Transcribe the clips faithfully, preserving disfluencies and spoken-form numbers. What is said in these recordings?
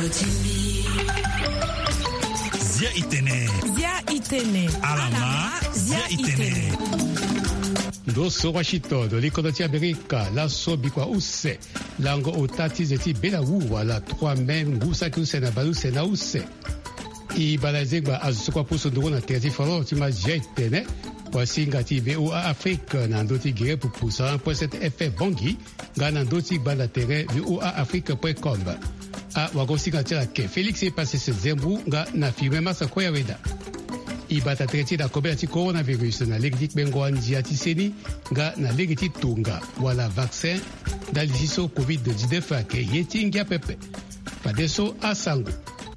Zia itene. Zia itene. Alama. Zia itene. Ndoso Washington, l'économie américaine, la sobikwa use, lango otati zeti bela uwa la trois même gusa kuse na baluse na use. I balazegba azukwa puso ndugo na terzi faro tima jetene, kwa singa ti V O A Afrique na ndoti gire pour poussa point sept F F Bongi, ga na ndoti bala tere V O A Afrique point com. A wagosinga tira ke Félix e passe se zembu ga na firme masa koya weda. Ibata treti da kobela ti coronavirus na legiti bengo anjia ti seni ga na legiti tunga wala vaccin da lisiso covid dix-neuf ake yeti ngia pepe. Padeso asango.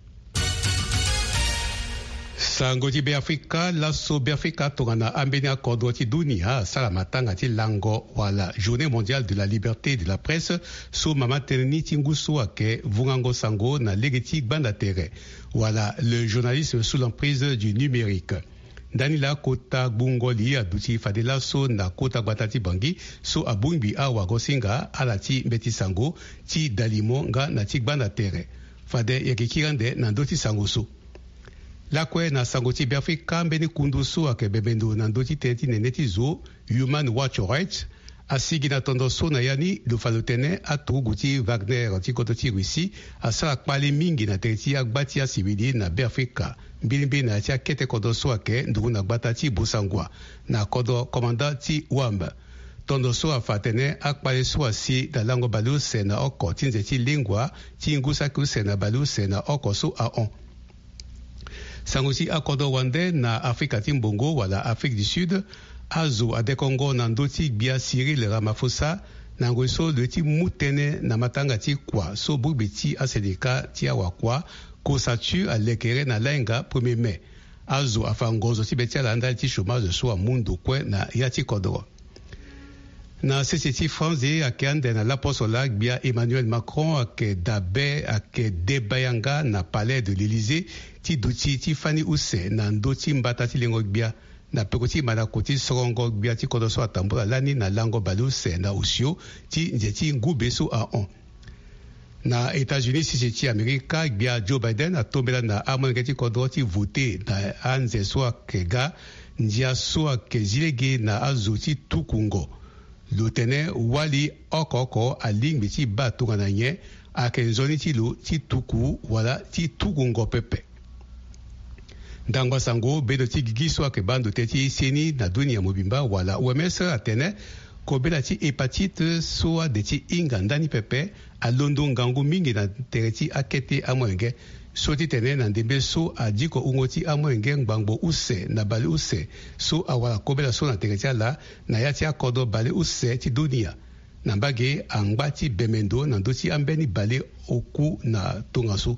Sango ti be Afrika laso be Afrika tongana ambeni akodo ti dunia sala matanga ti lango wala journée mondiale de la liberté de la presse so mama teneni ti ngusu ake vungango sango na legiti gbanda tere wala le journalisme sous l'emprise du numérique. Danila kota bungoli aduti fadela so na kota batati bangi so abungbi awa gosinga alati mbeti sango ti dalimo nga na ti gbanda tere fade yakikirande na ndoti sango so. Lakwe na sango ti Afrika mbeni kundu so ake bebendo na ndoti tenti neneti zo Human Watch Rights asigi na tondo so na yani do falotene atugu ti Wagner ti koto ti Russie asala kpali mingi na tenti agbati asibidi na be Afrika mbilimbi na ti akete kodo so ake ndugu na gbata ti Bosangwa na kodo komanda ti Wamba. Tondo so afatene akpali so asi na lango baluse na oko ti nze ti lingua ti ngusa kuse na baluse na oko so a on. Sango ti akodo wande na Afrika ti Mbongo wala Afrique du Sud azo ade Congo na ndoti bia Cyril Ramaphosa na ngoso le ti mutene na matanga ti kwa so bubi ti asedeka ti awakwa ko satu alekere na lenga premier mai azo afangozo ti beti alanda ti chômage so amundo kwe na yati kodro. Na seseti France akende na l'apostola bia Emmanuel Macron ake dabe ake debayanga na palais de l'Élysée ti duti ti fani use na ndoti mbata ti lengo bia na pekoti manako ti sorongo bia ti kodoso atambula lani na lango baluse na usio ti nzeti ngube so a on. Na États-Unis siseti Amerika bia Joe Biden atombela na amwenge ti kodo ti vote na anze so akega ndia so ake zilege na azo ti tukungo. Lotene wali okoko alingbi ti ba tongana nye ake nzoni ti lo ti tuku wala ti tukungo pepe. Ndangwa sango bedo ti gigiso ake bando te ti seni na dunia mobimba wala O M S atene kobela ti hepatite so de ti inga ndani pepe alondo ngangu mingi na tere ti akete amwenge so ti tene na ndembe so adiko ungo ti amwenge ngbangbo use na bale use so awala kobela so na tere ti ala na ya ti akodo bale use ti dunia na mbage angba ti bemendo na ndo ti ambeni bale oku na tonga so.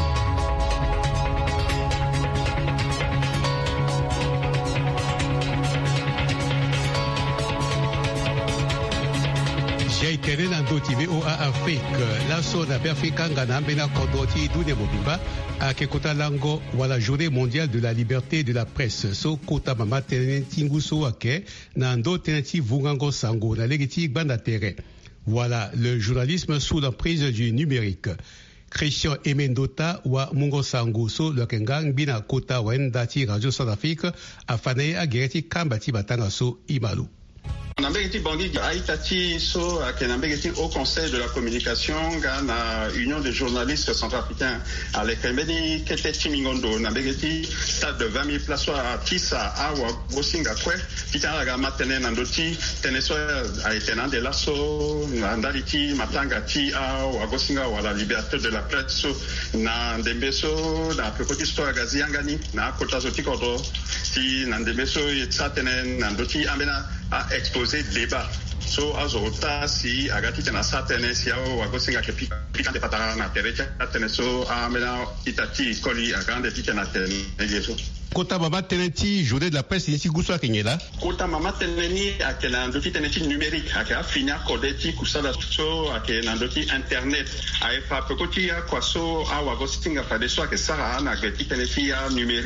Jaitene na ndoti V O A Afrique la so na be Afrika nga na mbena kodo ti dunia mobimba ake kota lango wala journée mondiale de la liberté de la presse so kota mama tene tingu so ake na ndo tene ti vungango sango na legi ti gbanda tere voilà le journalisme sous l'emprise du numérique. Christian Emendota wa mungo sango so le kengang bina kota wenda ti Radio South Afrique afanaye agereti kamba ti batanga so imalu. Nambegeti bangi aitati so ke nambegeti au conseil de la communication gana union des journalistes centrafricains avec mbeni kete timingondo nambegeti stade de vingt mille places à tisa awa gosinga kwe pitana ga matene nandoti teneso aitena de lasso ndaliti matanga ti awa gosinga wala liberté de la presse na ndembeso na pekoti sto gazi yangani na kota zotikodo ti nandembeso yetsatene nandoti ambena a exposé débat so azota si agati tena satene si ao wagosinga ke pikante patara na terecha tene so amena itati koli agande tena tene yeso kota mama teneti journée de la presse ici guswa kenyela kota mama teneni akena ndoti teneti numérique aka finya kodeti kusala so akena ndoti internet aifa pekoti ya kwaso a wagosinga fa de so ake sara na geti teneti ya numérique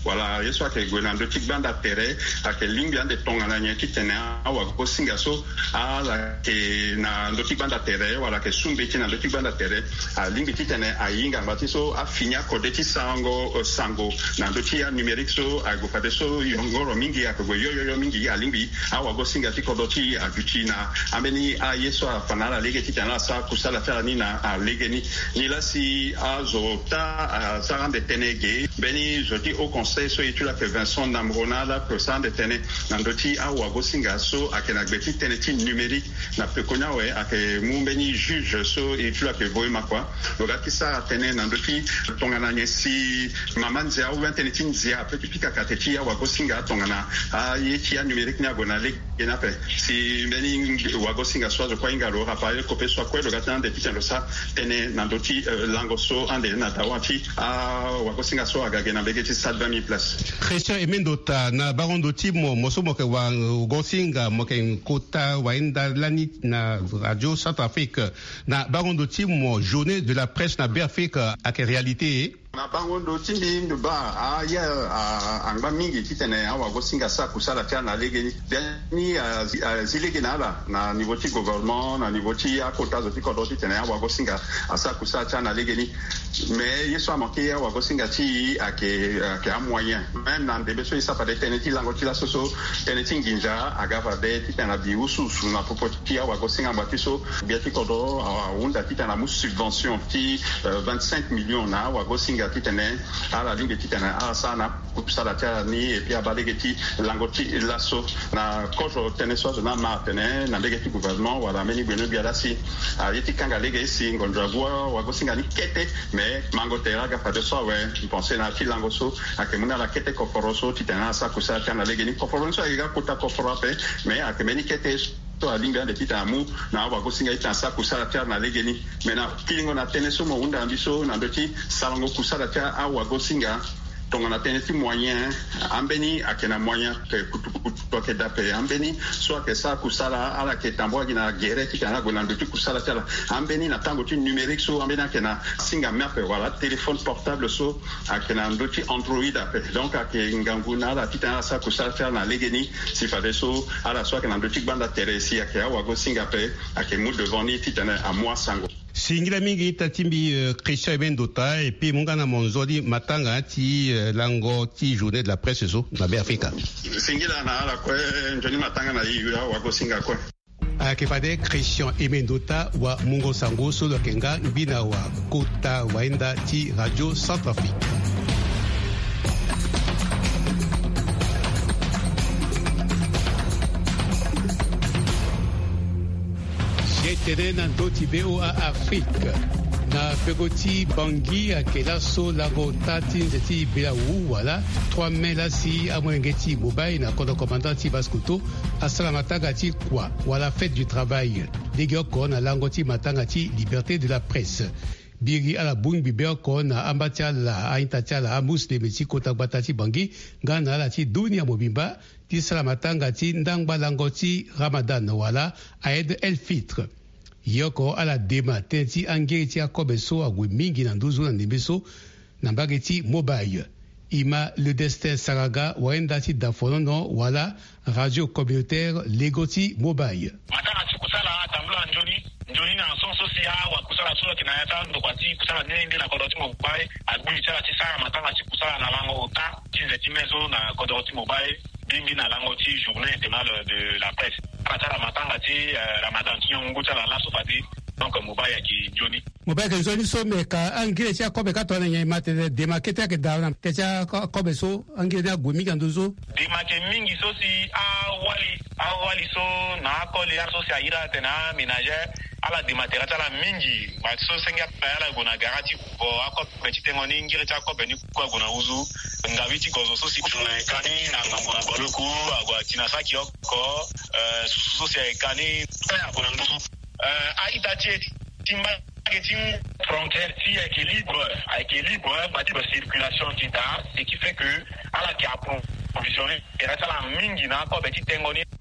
wala yeso ake gwenando tikbanda tere ake lingi ande tongana nyeki tene awa go singaso ala ke na ndo tikbanda tere wala ke sumbe tina ndo tikbanda tere a lingi titene a yinga batiso a finya kodeti sango sango na ndo tia numerique so a go fadeso yongoro mingi ake go yoyo yo mingi ya lingi awa go singa tikodoti a gutina ameni a yeso a fanala lege titana sa kusala tala ni na a lege ni ni la si a zota a sarande tenege beni joti au conseil so itula que Vincent Namrona la person de tene nandoti a wago singa so akena gbeti teneti numérique na pekonya we ake mumbeni juge so itula que boy makwa logati sa tene nandoti tongana nyesi mamanzia ou teneti nzia petit pika kateti a wago singa tongana a yeti a numérique nya gona le genape si beni wago singa so zo kwa ingalo rapale kopé so kwa logati ande titelo sa tene nandoti lango so ande na tawati a wago singa so agagena begeti sa vingt mille places. Christian Emendota na baron doti mo moso mo ke wa gosinga mo ke kota wa inda lani na radio Centrafrique na baron doti mo journée de la presse na Afrique à quelle réalité na bango ndo tindi ndo ba a ya anga mingi kitene awa go singa sa kusala tana lege ni zilege nala na niveau ti gouvernement na niveau ti akota zo ti kodoti tene awa go singa asa kusala tana lege ni mais yeso amanke awa go singa ti ake ake a moyen même na ndebe so isa pa de tene ti lango ti la soso tene ti nginja agava de ti tana bi usu su na popo ti awa go singa mbatiso bi ti kodo unda ti tana mu subvention ti vingt-cinq millions na awa go singa titene ala lingi titene ala sana kupsala tia ni e pia balegeti langoti lasso na kojo teneso na ma tene na legeti gouvernement wala meni beno biala si ayeti kanga legesi ngondravua wagosinga ni kete mais mangotera ga fa de so we penser na tilangoso akemuna la kete koforoso titena sa kusala tia na legeni koforoso iga kuta koforope mais akemeni kete to alinga de titamu na wa gosinga itansa kusala tia na legeni mena kilingo na teneso mo unda ambiso na ndoti salongo kusala tia awa gosinga tonga na teneti moyen ambeni akena moyen ke kutu ke dape ambeni soit que ça kusala ala ke tambo gina gere ti kana gona ndoti kusala tia ambeni na tango ti numérique so ambeni akena singa map wala téléphone portable so akena ndoti android ape donc ake nganguna la titana sa kusala tia na legeni si fade so ala soit que na ndoti banda teresi ake awa go singa pe ake mu devant ni titana a moi sango singira mingi tatimbi uh, Christian Emendota et puis mungana monzodi matanga ti uh, lango ti journée de la presse so na Afrika singira na ala ko njoni matanga na yura wako singa ko akifade Christian Emendota wa mungo sango so lo kenga bina wa kota waenda ti radio Centrafrique. Tene na ndoti B O A Afrique na pegoti bangi akela so lago tati nzeti bila wu wala trois mai la si amwengeti mobile na kodo commandant ti baskuto asala matanga ti kwa wala fête du travail degoko na lango ti matanga ti liberté de la presse biri ala bung bibeko na ambatia la aintatia la amus de meti kota gbata ti bangi ngana la ti dunia mobimba ti sala matanga ti ndangba lango ti Ramadan wala aide el fitre yoko ala dema tenti angeti akobeso agwe mingi na nduzu na ndembeso na mbageti mobile ima le destin saraga waenda ti dafonono wala radio communautaire legoti mobile matana ti kusala tambula njoni njoni na son sosia wa kusala solo kinayata ndo kwa ti kusala nende na kodoti mobile agwi tsala ti sara matana ti kusala na lango ta ti nzeti mezo na kodoti mobile bingi na lango ti journée internationale de la presse patala matanga ti Ramadan ti yongo tsala la sofati donc mobile ki joni mobile ke joni so me ka angire ti akobe ka tone nyai mate de makete ke dawna te ti akobe so angire na gumi kan dozo de make mingi so si a wali a wali so na ko le so si aira tena ménagère ala de matériel ala mingi ba so senga pa ala gona garanti ko akobe ti tengo ni ngire ti akobe ni ko gona uzu ngawi ti gozo so si tuna kani na ngona boloku agwa tinasaki ko so si kani ya gona ndu a itati timba marketing frontière si équilibre équilibre bâti de circulation qui da ce qui fait que à la qui a provisionné et reste la mingi na ko beti tengoni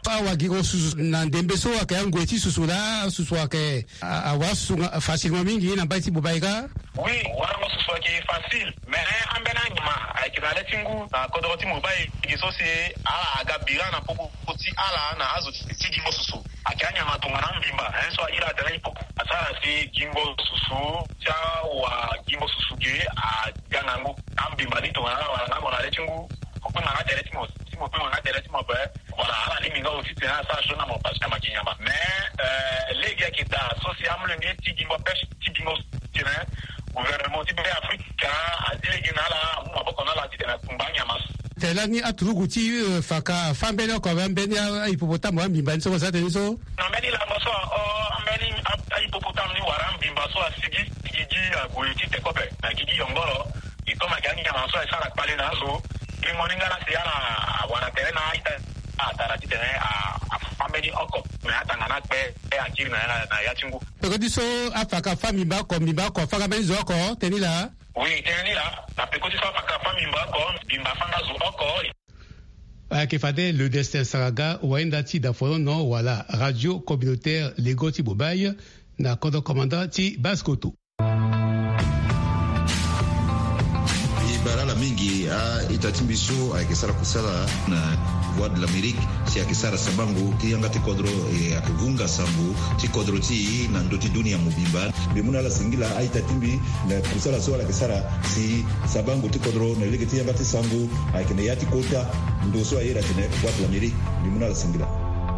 awa gigo susu na ndembe so ake angweti susu la susu ake awa susu facilement mingi na baiti bubaika. Oui, wala susu ake facile mais ambena nyama akizale tingu na kodoti mubai giso se ala agabira na popo poti ala na azo tigi susu akanya matungana mbimba enso ira tele ipo asara si gimbo susu cha wa gimbo susu ge a ganangu ambimba dito wana wana mona le tingu ko na tele timo timo ko na tele timo ba wala ala ni minga aussi tena sa shona mo pas kama kinyama mais euh legi kita social mlenge tigimbo pesh tigimbo tena gouvernement de Afrique azile ginala maboko na la tena kumbanya mas tela ni atruguti faka fambele ko bambeni ipopotamu ambimba nso sa teniso na mbeni la moso o mbeni ipopotamu ni warambi mbaso asigi gigi agwiti tekope na gigi yongoro itoma gani ya maso esala pale na soimoninga na siana wana terena ita atarati tene a family oko na atangana pe akiri na na ya chingu ko diso afaka family ba ko mimba ko faka benzo ko tenila. Oui, tenila na pe ko diso afaka family ba ko bimba fanga zo oko akifade le destin saraga waendati da fono no wala radio communautaire Legoti Bobaye na kodo commandant ti Baskoto. Barala mingi a itatimbiso akisara kusala na Voix de l'Amérique si akisara sabangu kiyanga tikodro e akivunga sambu tikodro ti na ndoti dunia mubimba bimuna la singila a itatimbi na kusala so akisara si sabangu tikodro na lege tiyanga tisangu akine yati kota ndoso ayera tene Voix de l'Amérique bimuna la singila.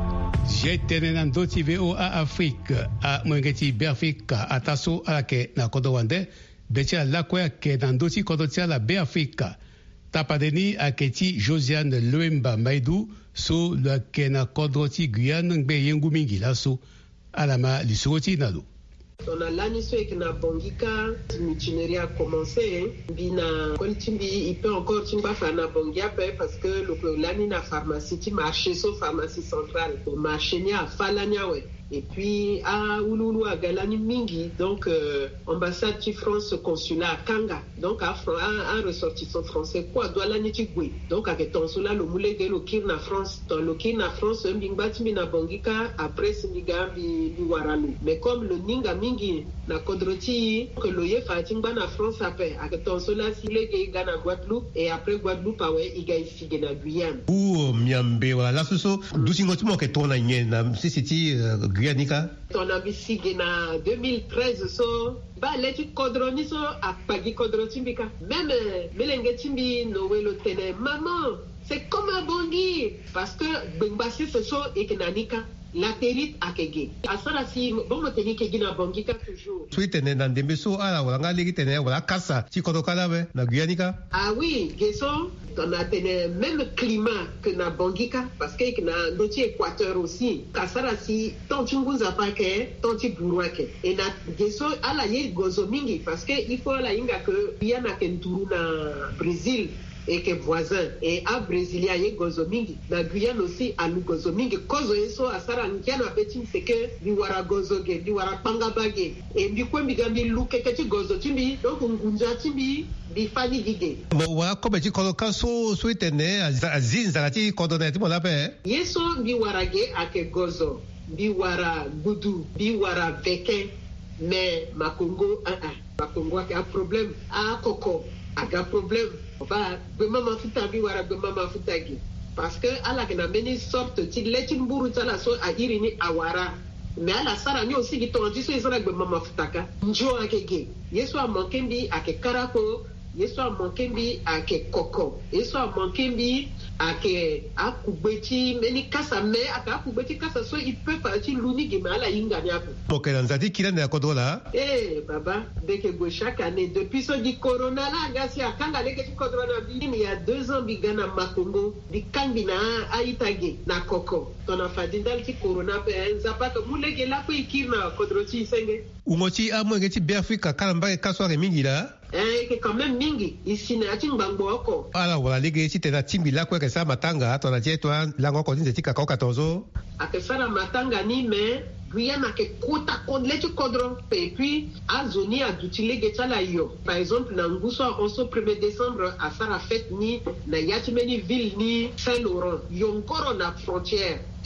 Jetene na ndoti V O A Afrique a mwengeti Beafrika ataso alake na kodo wande betia lakwe ke na ndoti kodo tia la Beafrika tapadeni aketi Josiane Loemba Maidou so la ke na kodo ti Guyane ngbe yengu mingi laso alama lisoti nalo. On a l'année que na bongika l'itinéraire a commencé bina koltimbi il peut encore timba faire na bongia parce que le l'année na pharmacie ti marché so pharmacie centrale au marché ni a falania ouais et puis à Ouloulou à Galani Mingi donc euh, ambassade de France consulat à Kanga donc à un ressortissant français quoi doit l'année ti gwe donc avec ton cela le moulé de le na France dans le na France un bingbat mina bongika après simiga bi bi waralu mais comme le ninga mingi na kodroti que le ye fatimba na France après avec ton cela si le ga na Guadeloupe et après Guadeloupe ouais il ga ici na Guyane ou miambe wala soso dusingo timo ke tona nyena si siti Guyanika. On a vu na deux mille treize so ba leti kodroni so akpagi kodrotimbika même melenge timbi no welo tene maman c'est comme un bongi parce que bengbasi ce so ekenanika la terite akege asara si bon teni ke gina bongi ka toujours suite na ndembe so ala wala ngali tene wala kasa ti kodokala be na Guyanika. Ah oui geso on a tene même climat que na bongika parce que na ndoti équateur aussi kasara si tontunguza pake tonti buruake et na geso ala ye gozo mingi parce que il faut la inga que yana kenturu na Brésil et que voisin et à Brésilien y gozo mingi na Guyane aussi à lu gozo mingi kozo eso asara nkiana betim c'est que di wara gozo ge di wara panga bage et bi ko mbigambi lu keketi gozo timbi donc ngunja timbi bi fani gige mo wa ko be ti kodo kaso so itene azin zalati kodo na ti mo la pe yeso bi wara ge ake gozo bi wara gudu bi wara veke mais makongo ah ah makongo a problème a koko aga problème ba be mama futa bi wara be mama futa gi parce que ala kana meni sorte ti letin buru tala so a irini awara mais ala sara ni aussi gi tonji so isara be mama futaka njo akege yeso a mankembi ake karako yeso a mankembi ake koko yeso a mankembi ake akubeti meni kasa me aka akubeti kasa so il peut partir luni gi mala inga ni ako ok dans zati kila na kodola eh baba deke go chaque année depuis so di corona la gasi akanga leke ti corona bi il y a deux ans bi gana makongo di kangi na aitage na koko tona fadindal ti corona pe nzapa ko mulege la ko ikirna kodroti senge umoti amwe ti Beafrika kalamba kaswa re mingi la eh que quand même mingi ici na ti ngbango oko ala wala lege ti tena timbi la ko ke sa matanga tona ti to lango ko ti ka katonzo akefara matanga ni me Guyana ke kota kodleti kodron et puis a zoni a dutilege tala yo par exemple na nguso onso premier décembre a sara fête ni na yatimeni ville ni Saint-Laurent yonkoro na frontière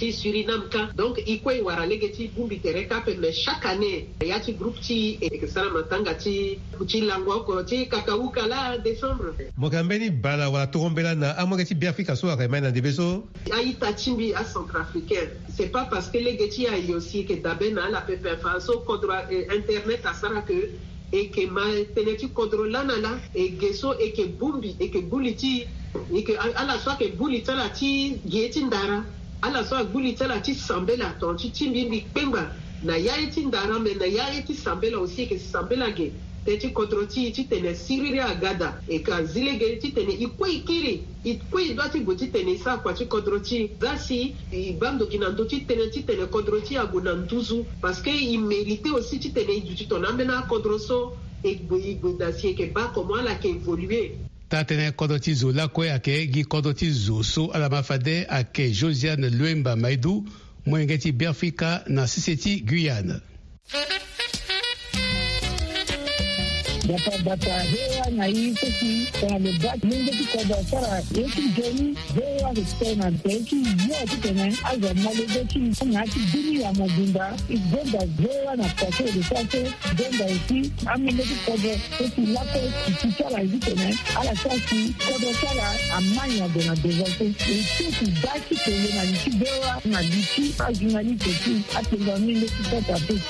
ti Suriname ka donc ikwe wara lege ti bumbi tere kape mais chaque année ya ti groupe ti e sala matanga ti ti lango ko ti kakauka la décembre mokambeni bala wala tokombela na amoke ti Biafrika so akema na debeso aita timbi a centrafricain c'est pas parce que lege ti a aussi que dabena la pepe fa so kodra internet asara que et que ma teneti kodrola nala et geso et que bumbi et que buliti et que ala soit que bulita la ti gieti ndara ala soit bulita la ti sambela ton ti timbi pemba na yaiti ndara mais na yaiti sambela aussi que sambela ge teti kodroti ti tene siriri agada et ka zile ge ti tene ikwe ikiri ikwe do ti goti tene sa kwa ti kodroti zasi bando kinando ti tene ti tene kodroti agona nduzu parce que il méritait aussi ti tene du ton amena kodroso et gbo dasi ke ba comment la ke évoluer tatene kodoti zo la kwe ake gi kodoti zo so ala mafade ake Josiane Luemba Maidou mwengeti Biafrika na Siseti Guyane. Bata bata hewa na hii sisi kwa lebaki mungu tukoba sara yeki joni hewa kutena teki yote tena aza malebeki ngati dini ya mabunda igonda hewa na pake de sase gonda isi amile tukoba sisi lapo kuchara hivi tena ala sasi kodo sara amanya dona devote isi baki tele na nchi hewa na bichi ajunali teki atenga mile tukoba teki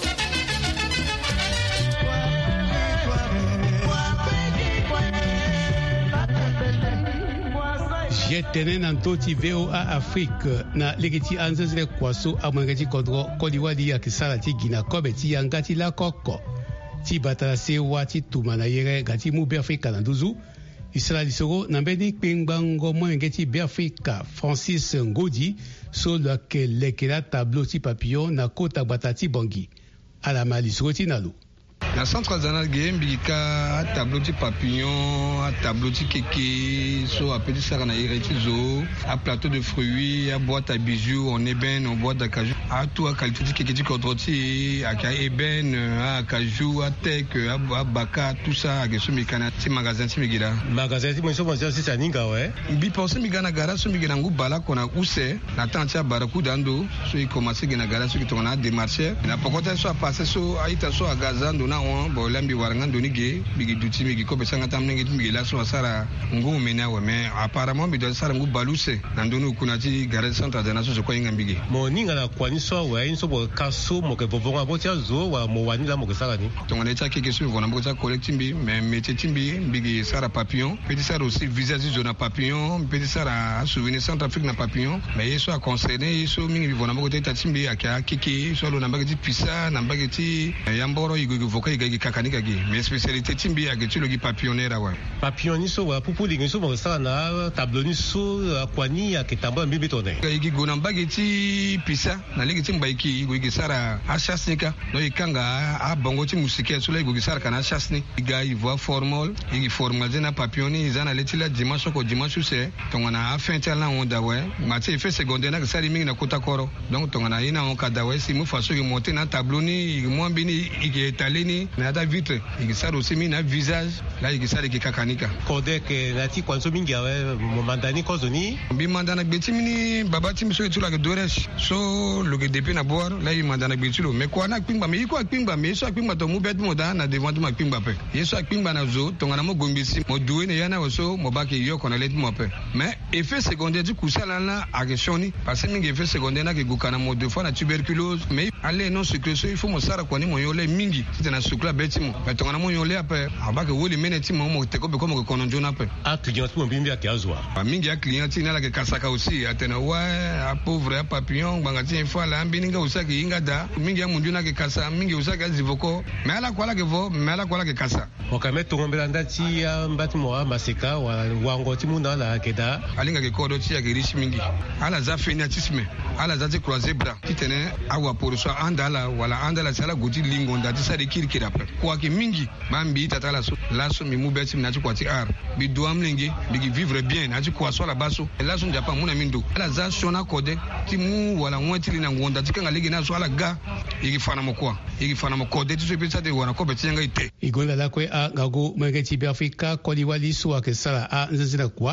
jetene na ntoti V O A Afrique na legeti anzezele kwaso amangeti kodro koliwadi ya kisala ti gina kobe ti yangati la koko ti batala sewa ti tuma na yere gati mu Biafrika na nduzu isala lisoro na mbeni kpengbango mwengeti Biafrika Francis Ngodi so lake lekela tableau ti papillon na kota bata ti bongi ala malisoro ti nalu na centre zanal game bika tableau ti papillon a tableau ti keke so a petit sara na yere ti zo a plateau de fruits a boîte à bijoux en ébène en boîte d'acajou a tout a qualité ti keke ti kodroti a ka ébène a acajou a tek a baka tout ça a geso mikana ti magasin ti migida magasin ti mo so mo si sa ninga we bi pense migana gara so migana ngu bala kona use na tanti a baraku dando so i commencer gena gara so ki to na démarcher na pokota so a passer so a ita so a gazando na on bo lambi waranga donige bigi duti migi ko besanga tamne ngi migi la so sara ngu mena we mais apparemment bi do sara ngu baluse na ndonu kunati garage centre de naso so ko inga bigi mo ninga na kwani so we so bo kaso mo ke bobonga bo tia zo wa mo wani la mo ke sara ni to ngone cha keke so vona mo cha collecting bi mais métier timbi bigi sara papillon petit sara aussi visage zone papillon petit sara souvenir centre Afrique na papillon mais yeso a concerné yeso mingi bi vona mo ko ta timbi akia kiki so lo na mbagi pisa na mbagi ti yamboro igo voka iga kakanika gi mais spécialité timbi ya getulo gi papillonera wa papillon ni so wa pupu lingi so mo sara na tableau ni so kwani ya kitamba mbibi tone igi gona mbagi ti pisa na ligi timba iki igo igi sara a chasnika no ikanga a bongo ti musike so la igo gi sara kana chasni iga ivoire formal igi formal na papillon ni zana letila dimanche ko dimanche c'est tongana a fin tel na onda we mati effet secondaire na sari mingi na kota koro donc tongana ina on kada we si mu faso gi monter na tableau ni mo mbini igi étalé ni na ta vitre igi sara aussi mi na visage la igi sara ki kakanika kode ke na ti kwanso mingi awe mo mandani ko zoni bi mandana gbeti mini baba ti mi so etula ke doresh so lo ke depuis na boire la i mandana gbeti lo mais ko na kpingba mais ko kpingba mais so kpingba to mu bet mo da na devant ma kpingba pe yeso kpingba na zo to ngana mo gombisi mo duwe ne yana so mo ba ke yo ko na let mo pe mais effet secondaire du kusala na ageshoni parce que mingi effet secondaire na ke gukana mo deux fois na tuberculose mais allez non sucre il faut mo sara ko ni mo yo le mingi c'est na sucre beti mo mais to ngana mo yo le ape abaka woli meneti mo mo te ko be ko mo ko nonjo na pe a client mo bimbi akiazwa ba mingi a client na la ke kasaka aussi atena wa a pauvre a papillon bangati fa la mbini nga usaki inga da mingi ya munju na ke kasa mingi usaki azivoko mais ala kwala ke vo mais ala kwala ke kasa okame to ngombela ndati ya mbati mo maseka wa wango ti munda la keda alinga ke kodo ti ya ke riche mingi ala za feniatisme ala za ti croiser bras kitene awa pour so andala wala andala sala goti lingo ndati sa de kirkira pe kwa ke mingi bambi tatala so la so mi mu beti na ti kwati ar bi doam lingi bi vivre bien na ti kwa so la baso la so njapa muna mindo ala za shona kode ti mu wala nwati na ngonda ti kanga ligi na so ala ga igi fana mo kwa igi fana mo kode ti so pe sa de wana ko beti nga ite igola la kwe a gago mwenge ti Biafrika koliwali so ke sala a nzazira kwa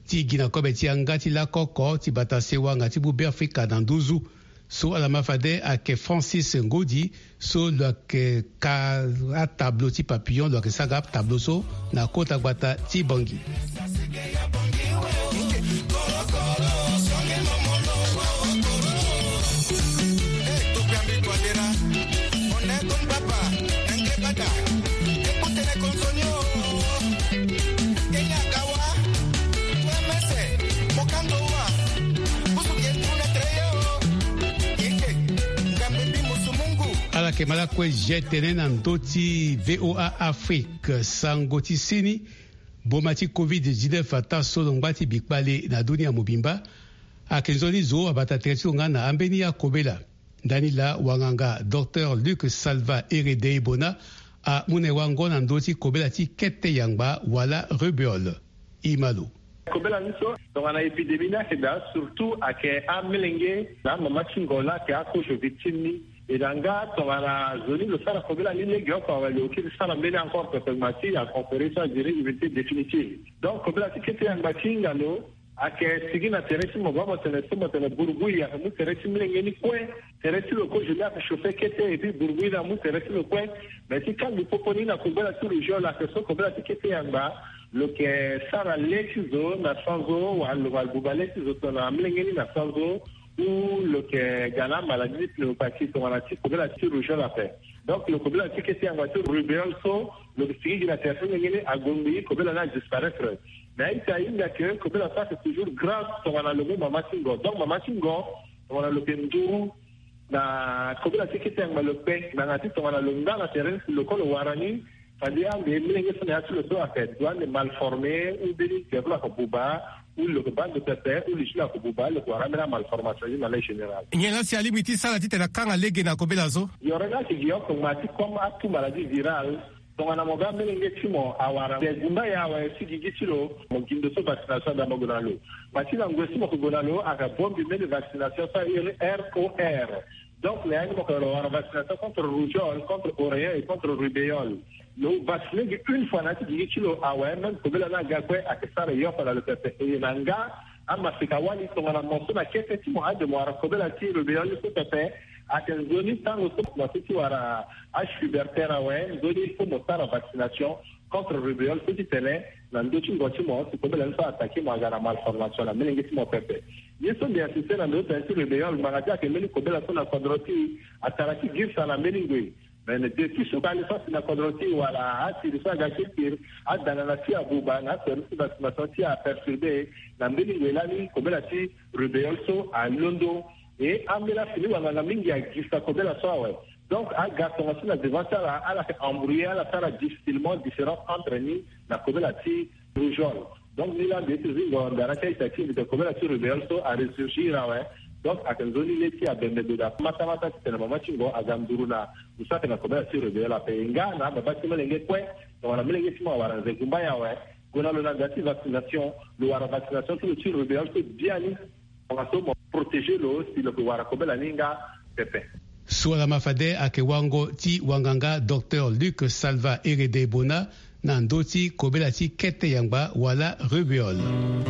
ti gina kobe ti anga ti la koko ti bata sewa nga ti bube Afrika na nduzu so ala mafade ake Francis Ngodi so lo ke ka a tableau ti papillon lo ke saga tableau so na kota gbata ti Bangui. Ke mala kwe jetene na ndoti V O A Afrique sangoti sini bomati covid dix-neuf ata solo ngbati bikbale na dunia mobimba akenzoni zo abata tretio nga na ambeni ya kobela ndani la wanganga Docteur Luc Salva Eredei Bona a mune wango na ndoti kobela ti kete yangba wala rubeole imalo kobela niso tongana epidemie na keda surtout ake amelenge na mamachi ngola ke akosho victime Iranga tongana zoni le sara kobela ni lege kwa wale okiri sara mbele encore performati ya conférence durée unité définitive donc kobela tikete ya mbakinga lo ake sigina teresi mogabo teresi mo tele burugui ya mu teresi mlenge ni kwe teresi lo ko jela ka chauffer kete et puis burugui na mu teresi lo kwe mais si quand du poponi na kobela sur le jeu la que so kobela tikete ya mba lo ke sara lexizo na sanzo wa lo wa bubale zo na mlenge ni na sanzo ou le Ghana maladie pneumopathie sur la type de la chirurgie la fait. Donc le problème c'est que c'est en voiture rubéole so le fille de la personne est à Gombe comme elle a disparaître. Mais il y a une que comme elle ça c'est toujours grave sur la le mama Singo. Donc mama Singo on a le penduru na comme elle c'est que c'est en le pain na ngati on a le nda na terrain le col warani c'est-à-dire les mlingues sont à le so à fait doit les malformés ou des développement buba ou le bande de pépé ou le chila kububa le kwa ramena malformation dans les général. Nyela si alimiti sala tite na kanga lege na kobela zo. Yorega ki giyo ko mati comme atu maladie virale donc ana moga melenge timo awara de gumba ya wa si gigitiro mo kindo so vaccination da mogonalo. Mati na ngwesi mo kugonalo aka bombi mele vaccination ça R O R. Donc les animaux qui ont la vaccination contre rougeole, contre oreille et contre rubéole. Nous vaccinons une fois na tigi kilo awe même ko bela na gakwe akesara yo para le pepe e nanga ama fikawali tongana monso na kete timo ade mo ara ko bela ti rubéole ko pepe akenzoni tango to mo ti wara H pubertaire awe zoni ko mo tara vaccination contre rubéole petit tele na ndochi ngoti mo ko bela nso attaquer mo agara malformation la melenge timo pepe yeso bien assisté na ndoto ti rubéole magaja ke meli ko bela so na quadroti ataraki gifsa na melingwe mais depuis ce cas là c'est la quadroti wala ati ça gakir adana na tia buba na service vaccination tia a perturbé na melingwe la ni ko bela ti rubéole so a londo et amela fini wala na mingi ya gifsa ko bela so awe donc à garçon aussi la devant ça à la embrouiller à la faire difficilement différent entre ni la ko bela ti rougeole donc ni la décision de la qualité de ko bela ti rubéole so a ressurgir awe donc akanzoni leti abembe da mata mata tena mama chingo azamduruna usate na kobela siro de la penga na babati melenge kwe wana melenge timo waranze kumbaya we kuna lo na gati vaccination le wara vaccination tout le tiro de alto bien ni on va so protéger le si le wara kobela ninga pepe Suala mafade ake wango ti wanganga Docteur Luc Salva Eredei Bona na ndoti kobela ti kete yangba wala rubéole.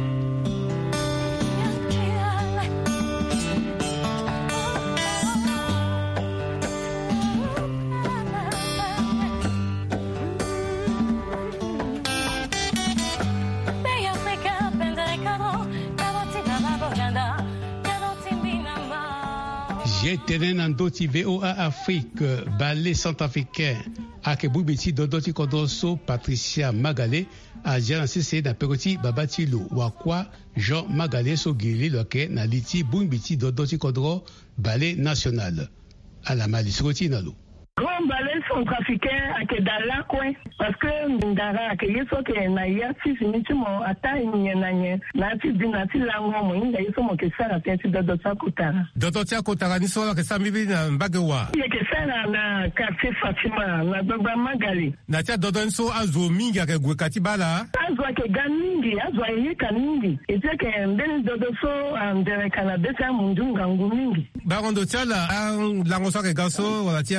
Jetenen en doti V O A Afrique, ballet centrafricain, ake bubiti dodoti kodoso Patricia Magale, a jaransese na pekoti babatilu wakwa Jean Magale sogili loke na liti bumbiti dodoti kodro ballet national. À la malisroti nalo. Grand ballet centrafricain ake dala kwe parce que ndara ake yeso ke na ya si finiti mo ata nye na nye na ti dina ti lango mo inda yeso mo ke sara tenti dodo ta kotara dodo ta kotara ni so ke sambibi na mbagewa ye ke sara na quartier Fatima na Baba Magali na tia dodo nso azo mingi ake gwe katibala azo ke ganingi azo ye kaningi ete ke ndeni dodo so andere kana beta mundu ngangu mingi ba rondo tiala lango so ke gaso wala tia nkuso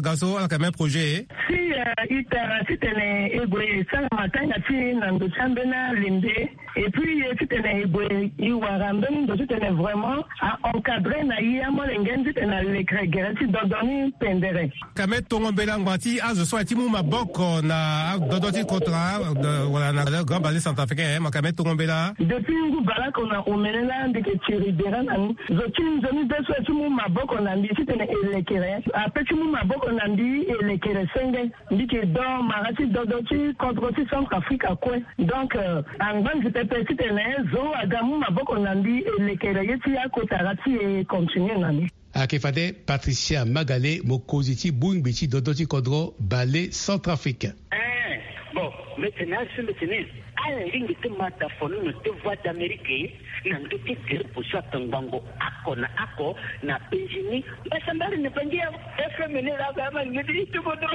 gaso al même projet si ita sitene egwe sala matanga ti nando chambena limbe et puis sitene egwe iwarambe ndo sitene vraiment à encadrer na ya molengen sitene le krégera ti dodoni pendere kame tongo bela ngwati azo so ti mu maboko na dodoti contrat wala na le grand basé centrafricain ma kame tongo bela depuis ngu bala kona omenela ndike chiribera na zo ti nzoni deso ti mu maboko na ndi sitene elekere a petit mu maboko na ndi elekere senge ndike do marati dodoti contre ti Centrafrique kwe donc angban c'était sitene zo adamu maboko na ndi elekere yeti akotarati e continuer nani akefade Patricia Magale mokozi ti bungbi ti dodoti kodro ballet centrafricain. Eh bon maintenant c'est maintenant ala ringi te mata fono no te voix d'Amérique na ndo te te poso tangango ako na ako na Benjini basambari ne pengia F M ne la kama ngidi tu bodo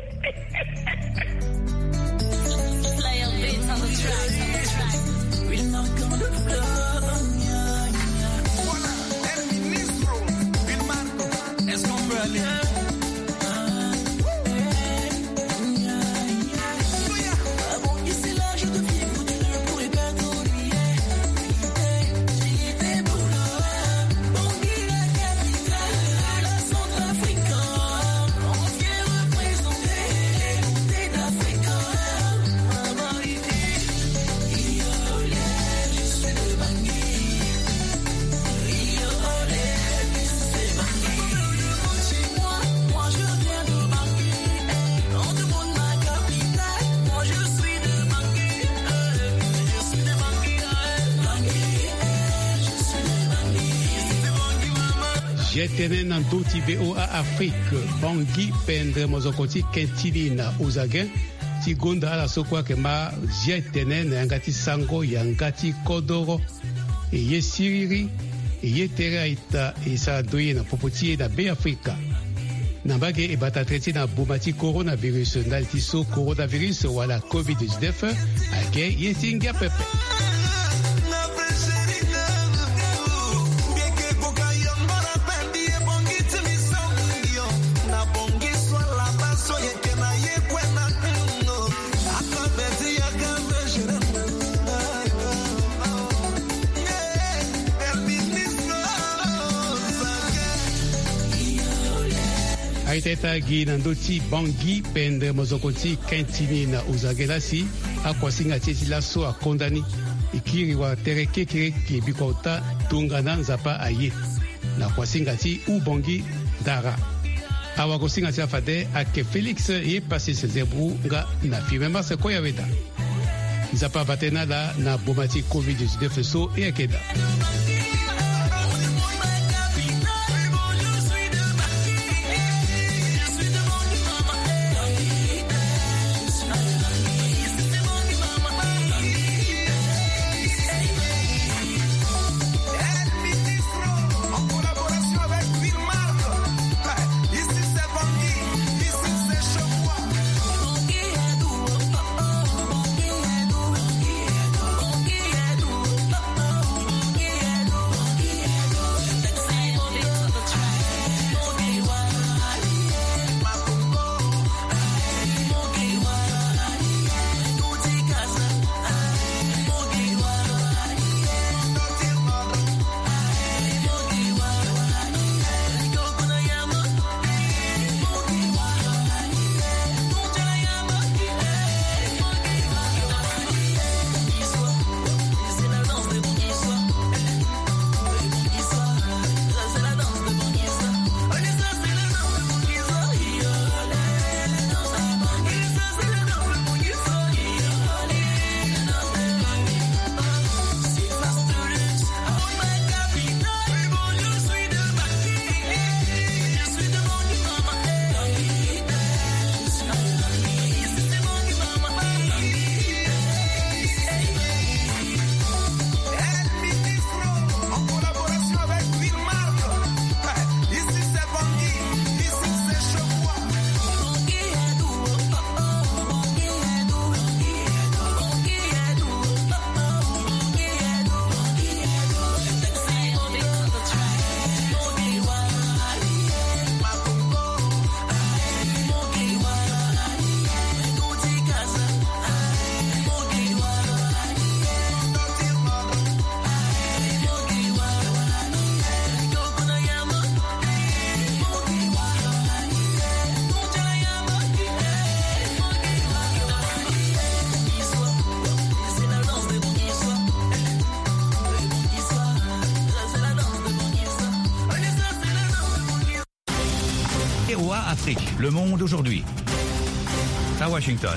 Player beat on the track we not gonna flow voilà el ministro Bill Marco es qu'on peut aller Jetene nan doti B O A Afrique Bangui pendre mozokoti kentili na Ouzaguen ti gonda ala sokwa ke ma jetene na yangati sango yangati kodoro e ye siriri e ye tere ita e sa doye na popoti na be Afrika na bage e bata treti na boumati coronavirus na ti so coronavirus wala covid dix-neuf ake ye tinga pepe aiteta gi na ndoti Bangui pendre mozokoti kentini na Ouzaguen si akwasinga teti laso akondani ikiri wa tereke kire ki bikota tungana nzapa aye na kwasinga ti u Bangui dara awa kosinga ti afade ake Felix ye passé ses zebru nga na firme mas koya weda nzapa batena la na bomati covid dix-neuf so e akeda Afrique, le monde aujourd'hui. À Washington.